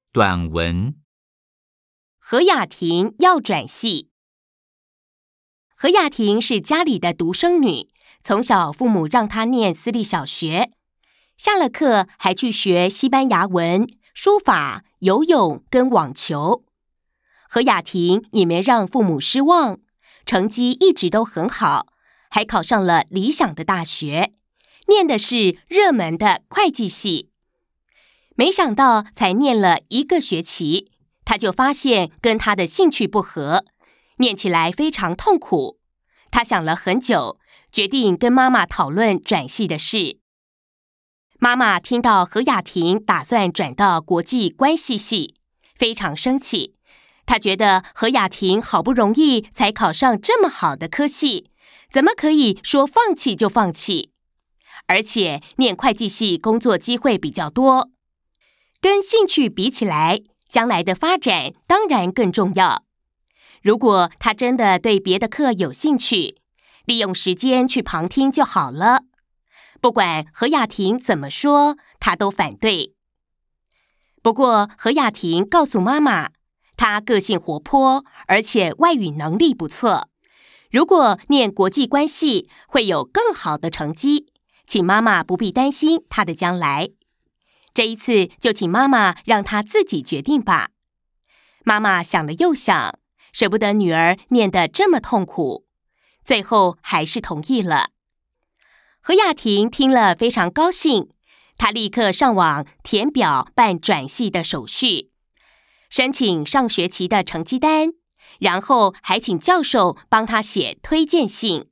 短文。 何雅婷要转系。何雅婷是家里的独生女，从小父母让她念私立小学，下了课还去学西班牙文、书法、游泳跟网球。何雅婷也没让父母失望，成绩一直都很好，还考上了理想的大学，念的是热门的会计系。没想到才念了1个学期，他就发现跟他的兴趣不合，念起来非常痛苦。他想了很久，决定跟妈妈讨论转系的事。妈妈听到何雅婷打算转到国际关系系，非常生气。她觉得何雅婷好不容易才考上这么好的科系，怎么可以说放弃就放弃？而且念会计系工作机会比较多，跟兴趣比起来，将来的发展当然更重要。如果他真的对别的课有兴趣，利用时间去旁听就好了。不管何雅婷怎么说，他都反对。不过何雅婷告诉妈妈，她个性活泼，而且外语能力不错。如果念国际关系，会有更好的成绩，请妈妈不必担心她的将来。这一次就请妈妈让她自己决定吧。妈妈想了又想，舍不得女儿念得这么痛苦，最后还是同意了。何雅婷听了非常高兴，她立刻上网填表办转系的手续，申请上学期的成绩单，然后还请教授帮她写推荐信。